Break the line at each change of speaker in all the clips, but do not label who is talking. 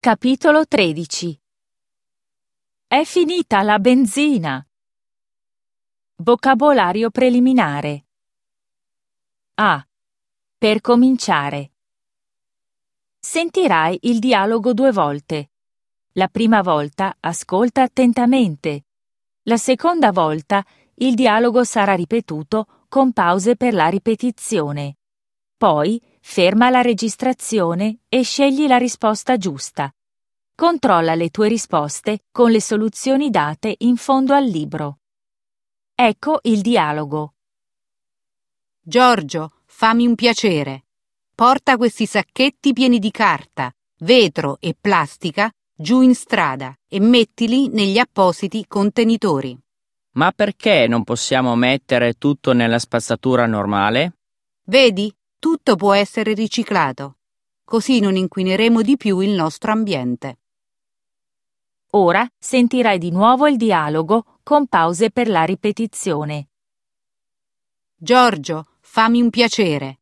Capitolo 13. È finita la benzina. Vocabolario preliminare. A. Per cominciare. Sentirai il dialogo 2 volte. La prima volta ascolta attentamente. La seconda volta il dialogo sarà ripetuto con pause per la ripetizione. Poi ferma la registrazione e scegli la risposta giusta. Controlla le tue risposte con le soluzioni date in fondo al libro. Ecco il dialogo.
Giorgio, fammi un piacere. Porta questi sacchetti pieni di carta, vetro e plastica giù in strada e mettili negli appositi contenitori.
Ma perché non possiamo mettere tutto nella spazzatura normale?
Vedi, tutto può essere riciclato. Così non inquineremo di più il nostro ambiente.
Ora sentirai di nuovo il dialogo con pause per la ripetizione.
Giorgio, fammi un piacere.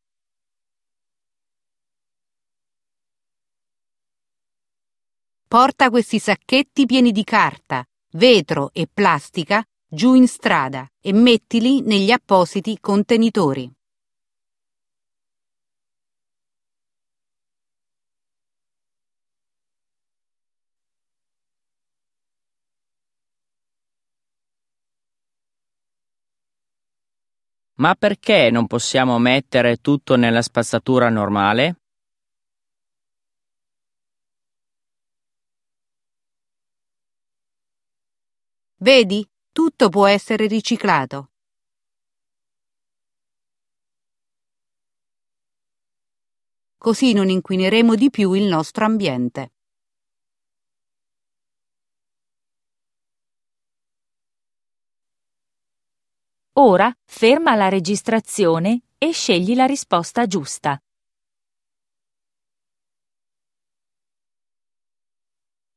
Porta questi sacchetti pieni di carta, vetro e plastica giù in strada e mettili negli appositi contenitori.
Ma perché non possiamo mettere tutto nella spazzatura normale?
Vedi, tutto può essere riciclato. Così non inquineremo di più il nostro ambiente.
Ora ferma la registrazione e scegli la risposta giusta.